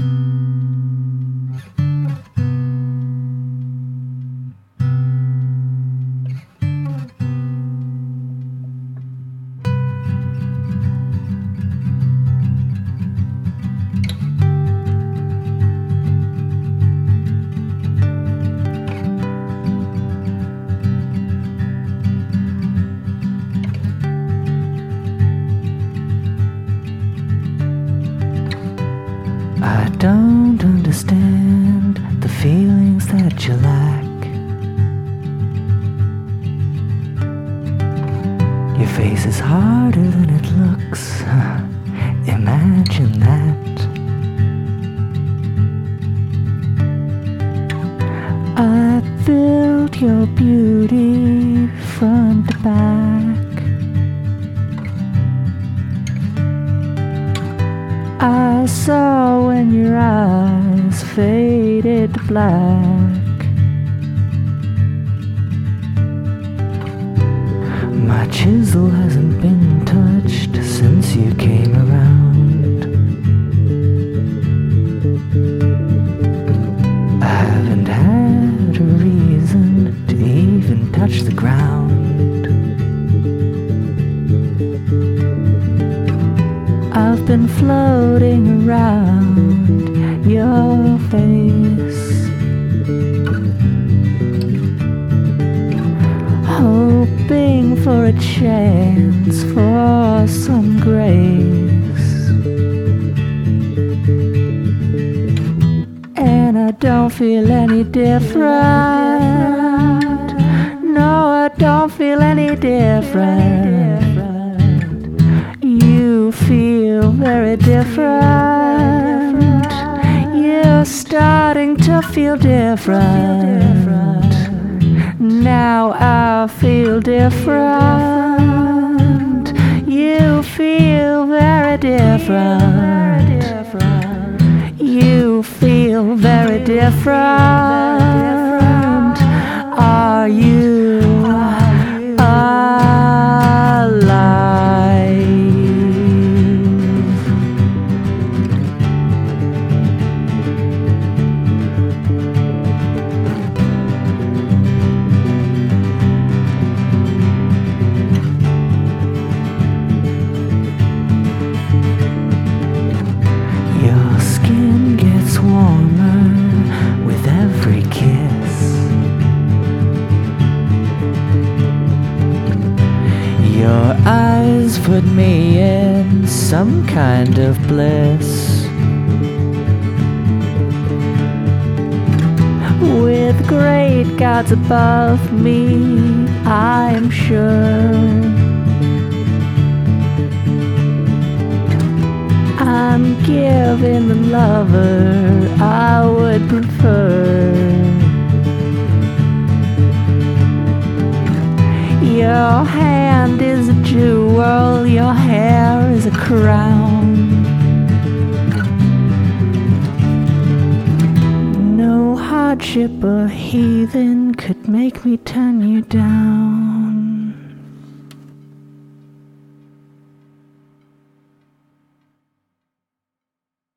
I don't understand the feelings that you lack. Your face is harder than it looks. Imagine that. I built your beauty front to back. I saw when your eyes faded to black. My chisel hasn't been touched since you came around. I haven't had a reason to even touch the ground. I've been floating around your face, hoping for a chance for some grace. And I don't feel any different. No, I don't feel any different. You feel very different. You're starting to feel different. Now I feel different. You feel very different. You feel very different. Are you alive? Your skin gets warmer with every kiss. Your eyes put me in some kind of bliss. With great gods above me, I'm sure. I'm giving the lover I would prefer. Your hand is a jewel, your hair is a crown. No hardship or heathen could make me turn you down.